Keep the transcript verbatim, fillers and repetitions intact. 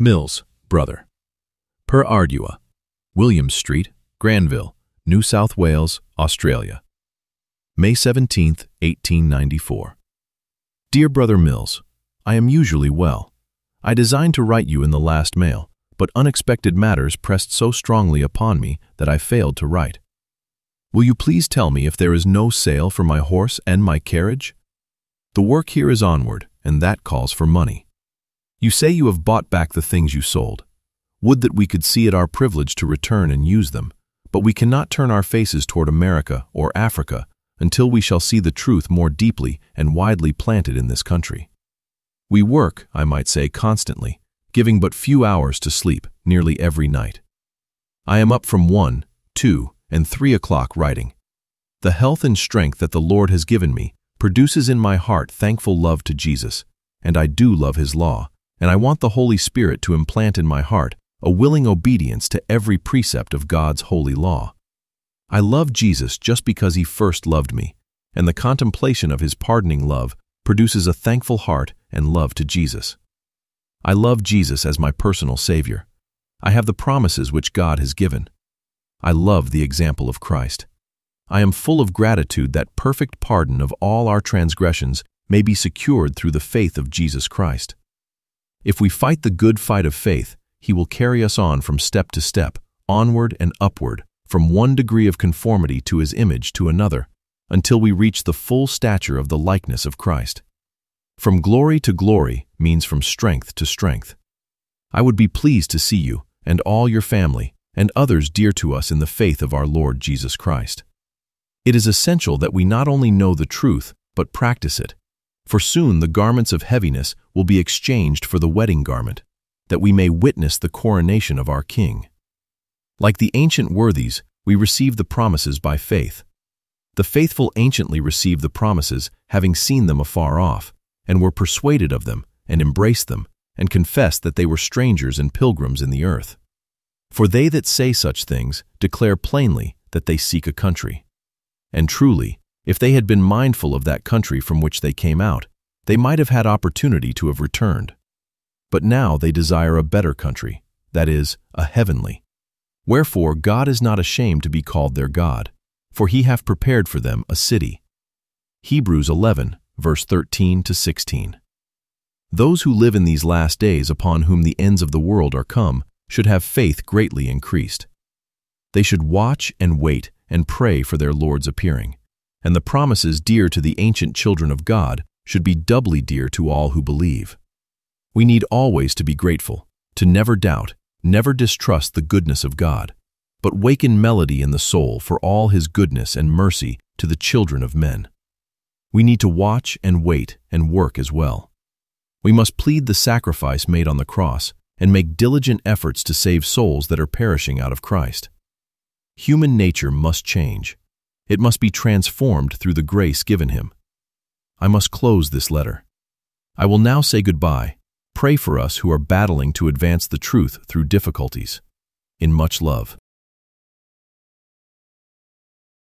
Mills, brother. Per Ardua, Williams Street, Granville, New South Wales, Australia. May seventeenth, eighteen ninety-four. Dear Brother Mills, I am usually well. I designed to write you in the last mail, but unexpected matters pressed so strongly upon me that I failed to write. Will you please tell me if there is no sale for my horse and my carriage? The work here is onward, and that calls for money. You say you have bought back the things you sold. Would that we could see it our privilege to return and use them, but we cannot turn our faces toward America or Africa until we shall see the truth more deeply and widely planted in this country. We work, I might say, constantly, giving but few hours to sleep nearly every night. I am up from one, two, and three o'clock writing. The health and strength that the Lord has given me produces in my heart thankful love to Jesus, and I do love His law, and I want the Holy Spirit to implant in my heart a willing obedience to every precept of God's holy law. I love Jesus just because He first loved me, and the contemplation of His pardoning love produces a thankful heart and love to Jesus. I love Jesus as my personal Savior. I have the promises which God has given. I love the example of Christ. I am full of gratitude that perfect pardon of all our transgressions may be secured through the faith of Jesus Christ. If we fight the good fight of faith, He will carry us on from step to step, onward and upward, from one degree of conformity to His image to another, until we reach the full stature of the likeness of Christ. From glory to glory means from strength to strength. I would be pleased to see you, and all your family, and others dear to us in the faith of our Lord Jesus Christ. It is essential that we not only know the truth, but practice it, for soon the garments of heaviness will be exchanged for the wedding garment, that we may witness the coronation of our King. Like the ancient worthies, we receive the promises by faith. The faithful anciently received the promises, having seen them afar off, and were persuaded of them, and embraced them, and confessed that they were strangers and pilgrims in the earth. For they that say such things declare plainly that they seek a country. And truly, if they had been mindful of that country from which they came out, they might have had opportunity to have returned. But now they desire a better country, that is, a heavenly. Wherefore God is not ashamed to be called their God, for He hath prepared for them a city. Hebrews eleven, verse thirteen to sixteen. Those who live in these last days upon whom the ends of the world are come should have faith greatly increased. They should watch and wait and pray for their Lord's appearing, and the promises dear to the ancient children of God should be doubly dear to all who believe. We need always to be grateful, to never doubt, never distrust the goodness of God, but waken melody in the soul for all His goodness and mercy to the children of men. We need to watch and wait and work as well. We must plead the sacrifice made on the cross and make diligent efforts to save souls that are perishing out of Christ. Human nature must change. It must be transformed through the grace given Him. I must close this letter. I will now say goodbye. Pray for us who are battling to advance the truth through difficulties. In much love.